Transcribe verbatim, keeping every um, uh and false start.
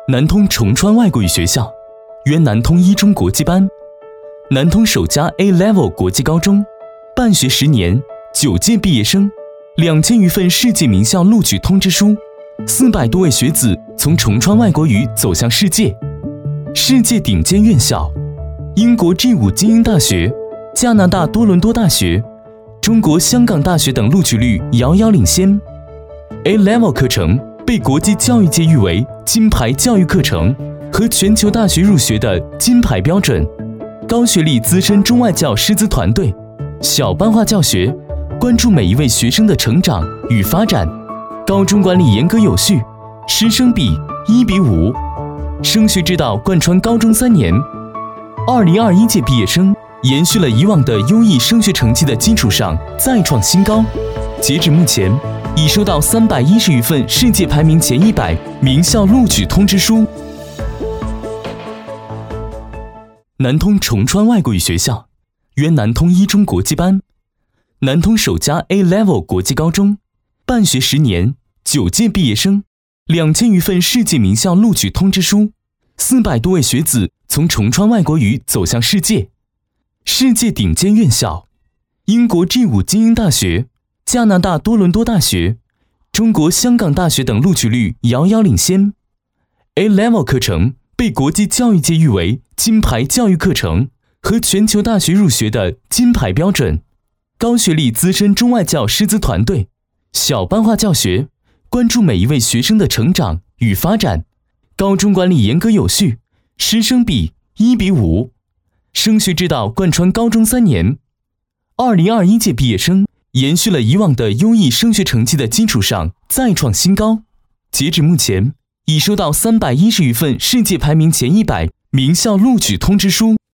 南通崇川外国语学校，原南通一中国际班，南通首家 A Level 国际高中，办学十年，九届毕业生，两千余份世界名校录取通知书，四百多位学子从崇川外国语走向世界。世界顶尖院校，英国 G 五 精英大学、加拿大多伦多大学、中国香港大学等录取率遥遥领先。A Level 课程被国际教育界誉为金牌教育课程和全球大学入学的金牌标准。高学历资深中外教师资团队，小班化教学，关注每一位学生的成长与发展。高中管理严格有序，师生比一比五，升学之道贯穿高中三年。二零二一届毕业生延续了以往的优异升学成绩的基础上再创新高。截止目前，已收到三百一十余份世界排名前一百名校录取通知书。南通崇川外国语学校，原南通一中国际班，南通首家 A Level 国际高中，办学十年，九届毕业生，两千余份世界名校录取通知书，四百多位学子从崇川外国语走向世界。世界顶尖院校，英国 G 五 精英大学、加拿大多伦多大学、中国香港大学等录取率遥遥领先。A Level 课程被国际教育界誉为金牌教育课程和全球大学入学的金牌标准。高学历资深中外教师资团队，小班化教学，关注每一位学生的成长与发展。高中管理严格有序，师生比一比五，升学之道贯穿高中三年。二零二一届毕业生延续了以往的优异升学成绩的基础上再创新高。截止目前，已收到三百一十余份世界排名前一百名校录取通知书。